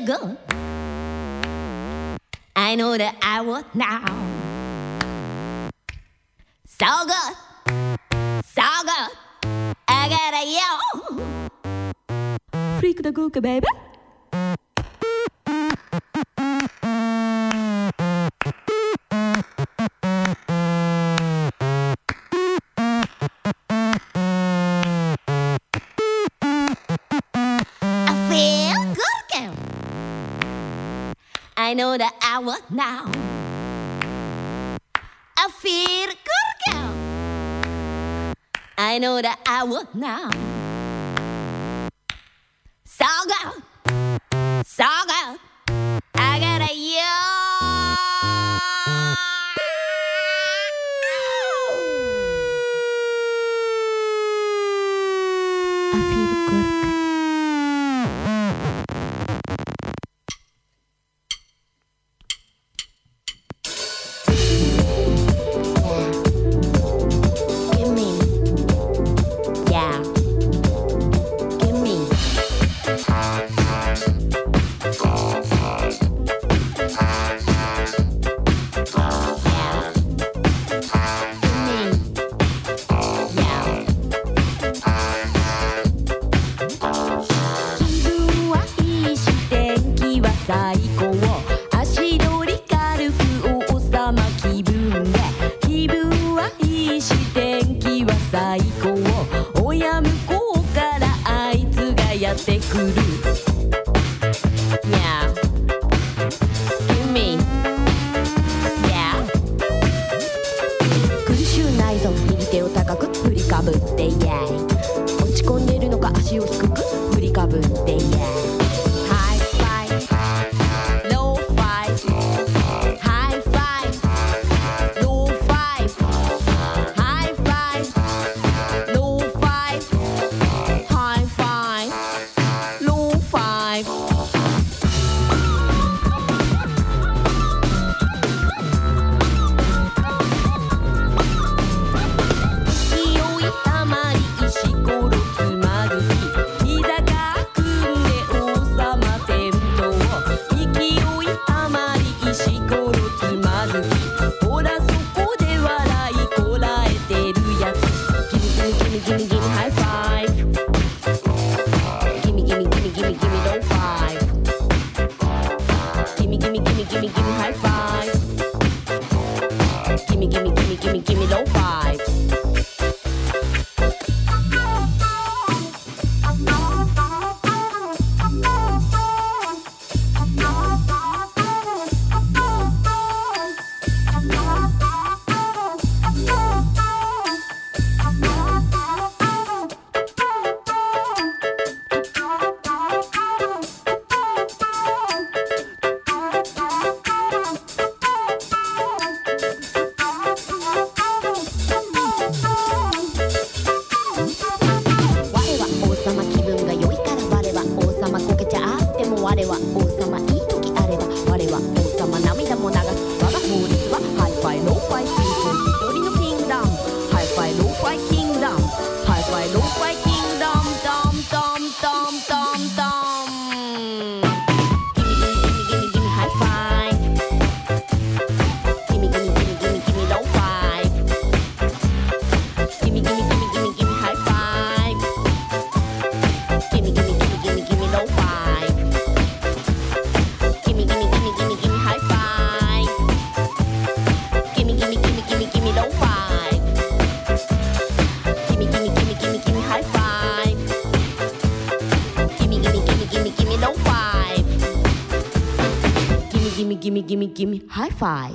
good. I know that I would now. So good, so good. I got a yo. Freak the cookie, baby. I know that I would now. I feel good, girl. I know that I would now. So good, so good. I got a yo. I feel good.最高足取り軽く王様気分で気分はいいし天気は最高親向こうからあいつがやってくる Yeah Give me Yeah 苦しゅうないぞ右手を高く振りかぶって Yeah 落ち込んでるのか足を低く振りかぶって Yeah Gimme high five.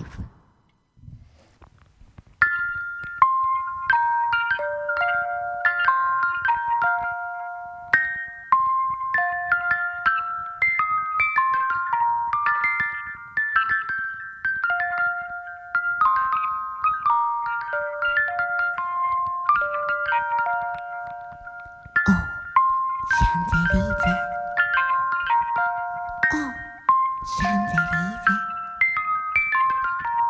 Oh, Champs-Élysées. Oh, Champs-Élysées.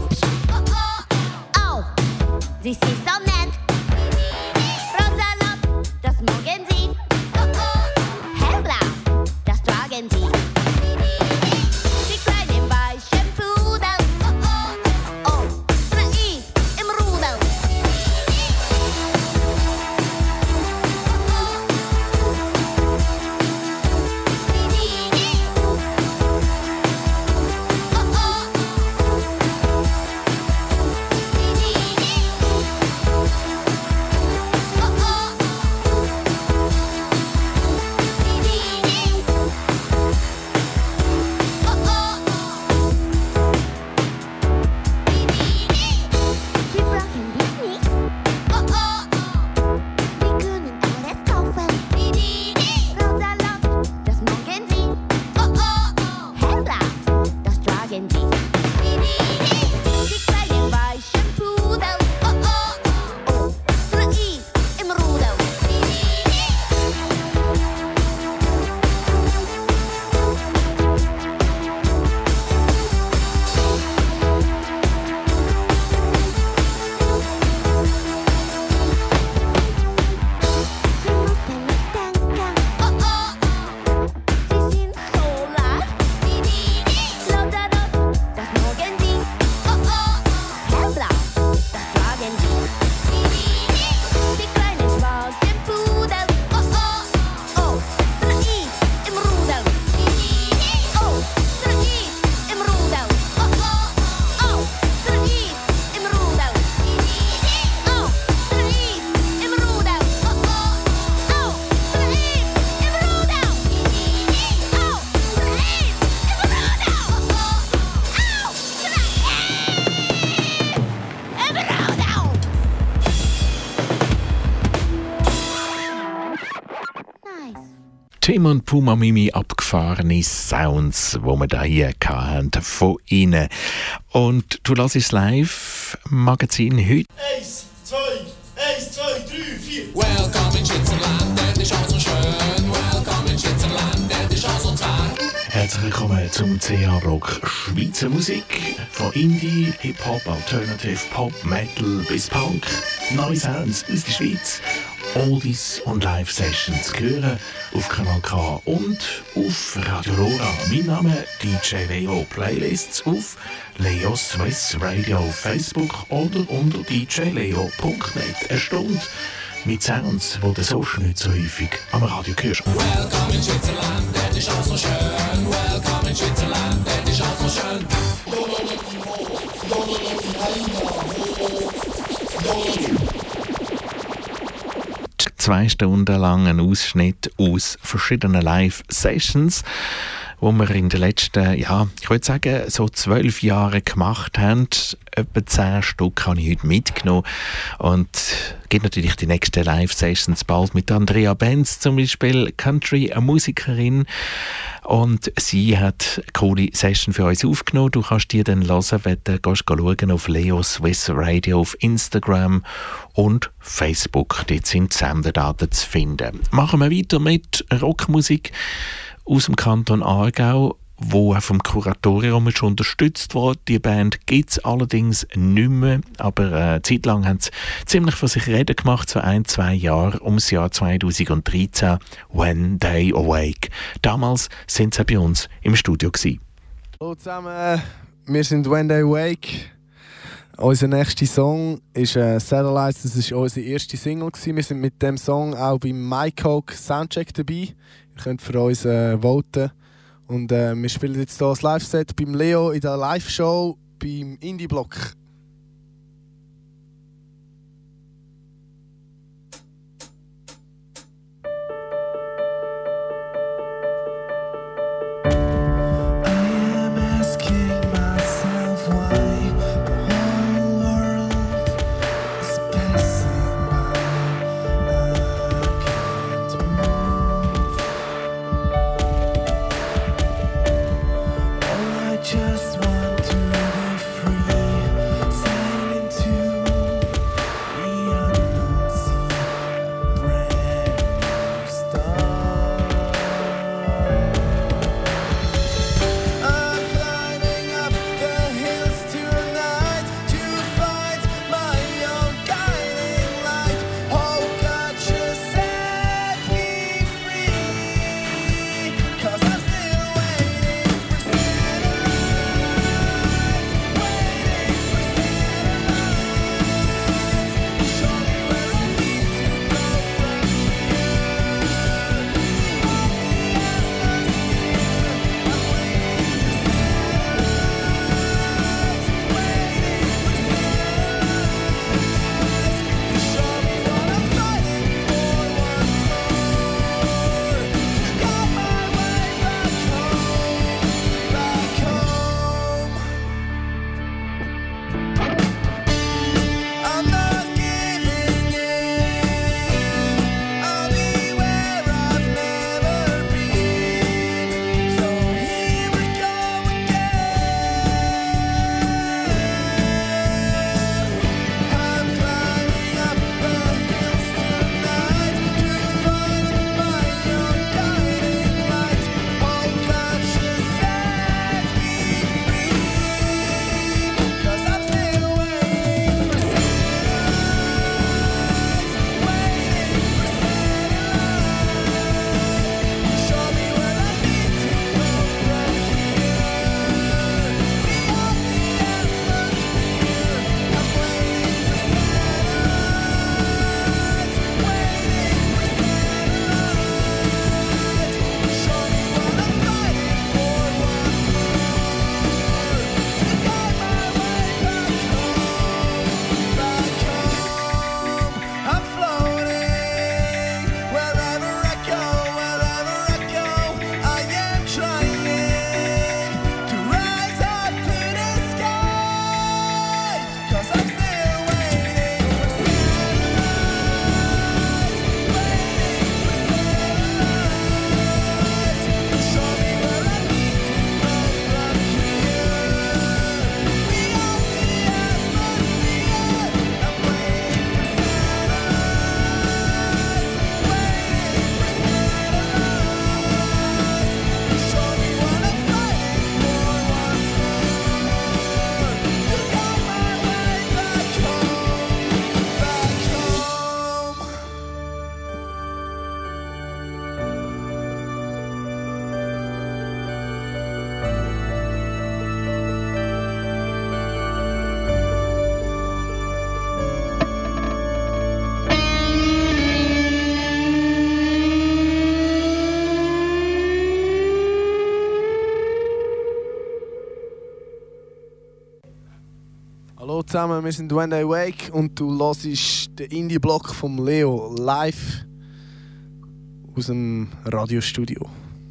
Oh, sie ist so nett. Rosa-Rot, das mögen sie. Hellblau, das tragen sie. Die kleinen weichen Pudel. Oh, naiv im Rudel. Tim und Puma Mimi, abgefahrene Sounds, die wir da hier hatten, von ihnen. Und du hörst das Live-Magazin heute. 1, 2, 3, 4. Welcome in Switzerland, das ist auch so schön. Welcome in Switzerland, das ist auch so toll. Herzlich willkommen zum CH Rock Schweizer Musik. Von Indie, Hip-Hop, Alternative, Pop, Metal bis Punk. Neue Sounds aus der Schweiz. Oldies und Live-Sessions hören auf Kanal K und auf Radio Lora. Mein Name DJ Leo. Playlists auf Leo Swiss Radio auf Facebook oder unter djleo.net. Eine Stunde mit Sounds, die du sonst nicht so häufig am Radio hörst. Welcome in Switzerland, das ist auch so schön. Welcome in Switzerland, das ist auch so schön. 2 Stunden lang ein Ausschnitt aus verschiedenen Live-Sessions, die wir in den letzten, ich würde sagen, so 12 Jahren gemacht haben. Etwa 10 Stück habe ich heute mitgenommen. Und es gibt natürlich die nächsten Live-Sessions bald mit Andrea Benz zum Beispiel, Country, eine Musikerin. Und sie hat eine coole Session für uns aufgenommen. Du kannst die dann hören, wenn du schauen auf Leo Swiss Radio auf Instagram und Facebook. Dort sind die Sendedaten zu finden. Machen wir weiter mit Rockmusik aus dem Kanton Aargau, wo vom Kuratorium schon unterstützt wurde. Die Band gibt es allerdings nicht mehr, aber eine Zeit lang haben sie ziemlich von sich reden gemacht, so 1-2 Jahre, ums Jahr 2013, «When They Awake». Damals sind sie bei uns im Studio gewesen. Hallo zusammen, wir sind «When They Awake». Unser nächster Song ist «Satellites», das war unsere erste Single. Wir sind mit dem Song auch beim MyCoke Soundcheck dabei. Ihr könnt für uns voten. Und wir spielen jetzt hier das Live-Set beim Leo in der Live-Show beim Indie-Block. Just want to be free. Hallo zusammen, wir sind When They Wake und du hörst den Indie-Block vom Leo live aus dem Radiostudio.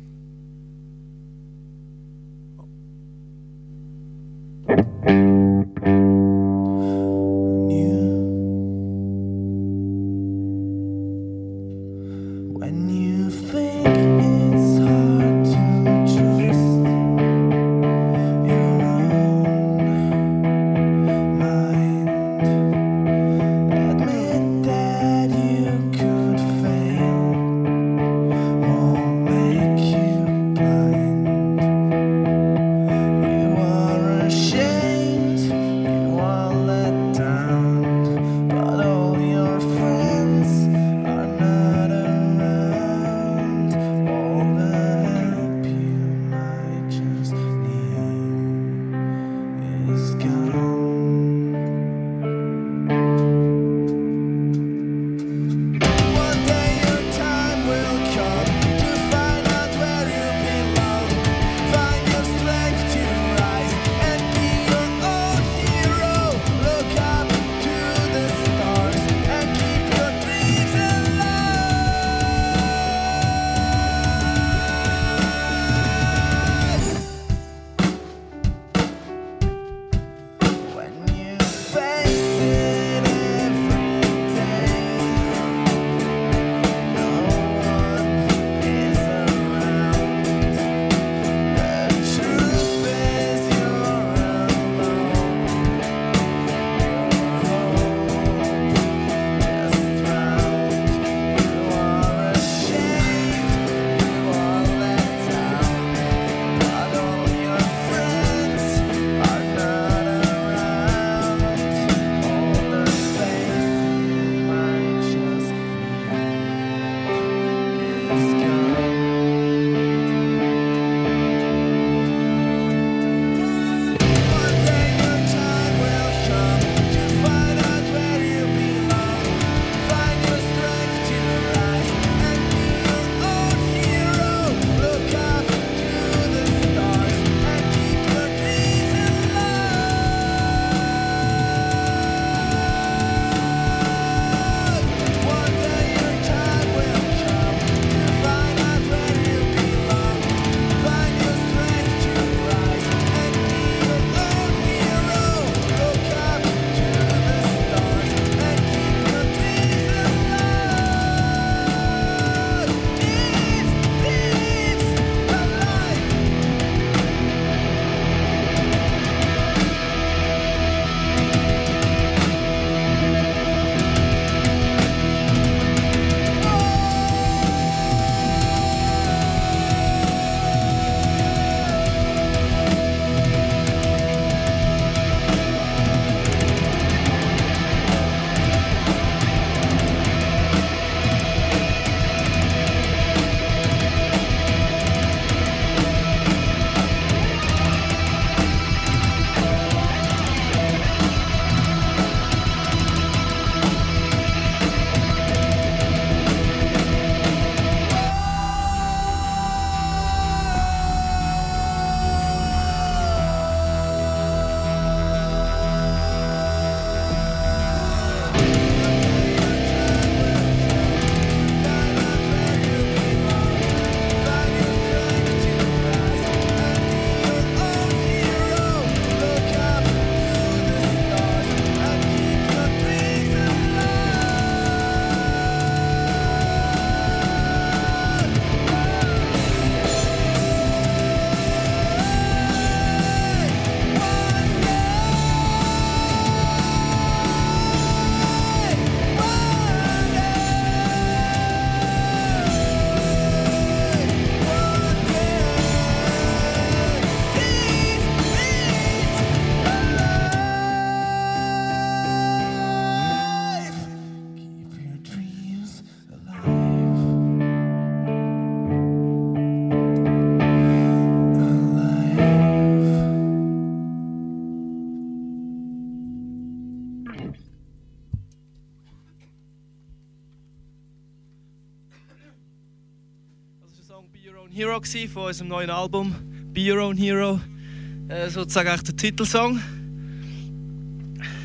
Song Be Your Own Hero von unserem neuen Album Be Your Own Hero, sozusagen auch der Titelsong.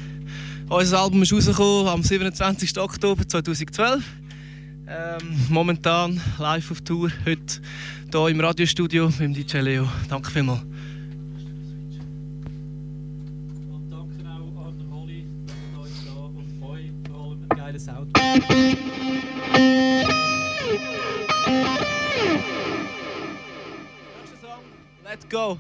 Unser Album ist rausgekommen am 27. Oktober 2012. Momentan live auf Tour, heute hier im Radiostudio mit dem DJ Leo. Danke vielmals. Und danke auch an Holly und euch da und euch vor allem einen geilen Sound. Nächster Song, Let Go.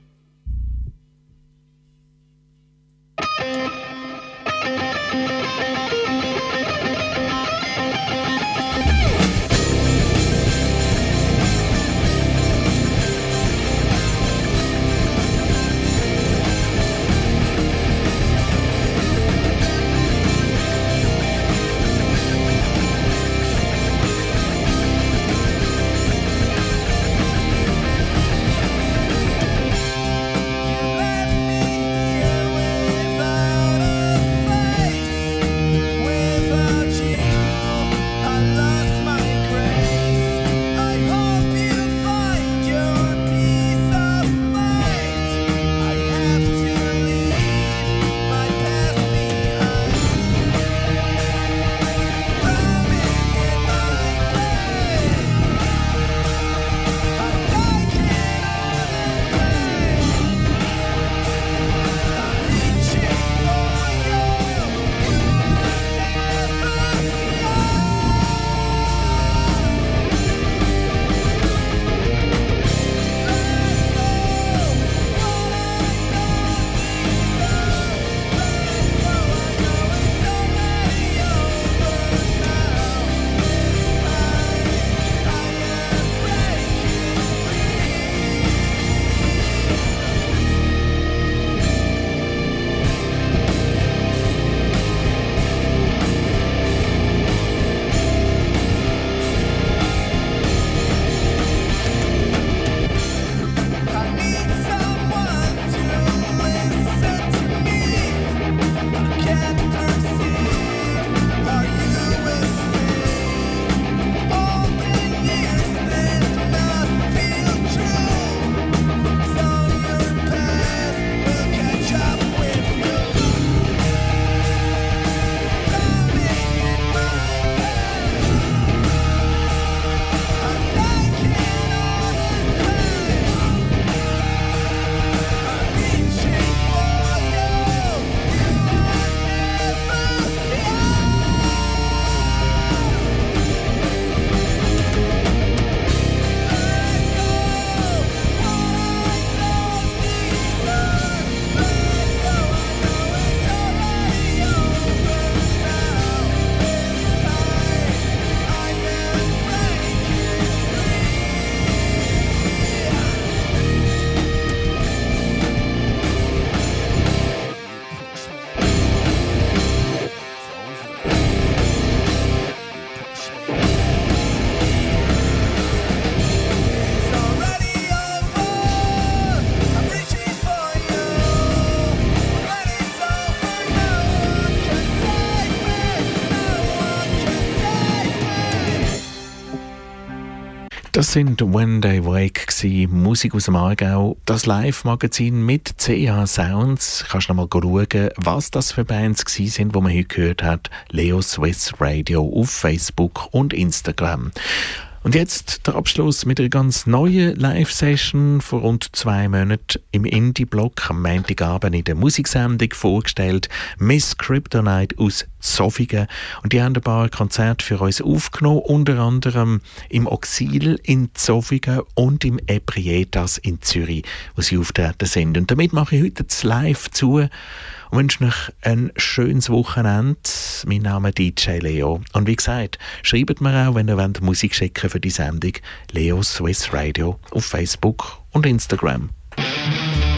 Das sind When They Wake gsi, Musik aus dem Aargau. Das Live-Magazin mit CH Sounds. Kannst noch mal schauen, was das für Bands gsi sind, die man heute gehört hat. Leo Swiss Radio auf Facebook und Instagram. Und jetzt der Abschluss mit einer ganz neuen Live-Session vor rund 2 Monaten im Indie-Block am Montagabend in der Musiksendung vorgestellt. Miss Kryptonite aus Zofingen. Und die haben ein paar Konzerte für uns aufgenommen, unter anderem im Oxil in Zofingen und im Ebrietas in Zürich, wo sie auftreten sind. Und damit mache ich heute das Live zu und wünsche euch ein schönes Wochenende. Mein Name ist DJ Leo. Und wie gesagt, schreibt mir auch, wenn ihr Musik schicken für die Sendung, Leo Swiss Radio auf Facebook und Instagram.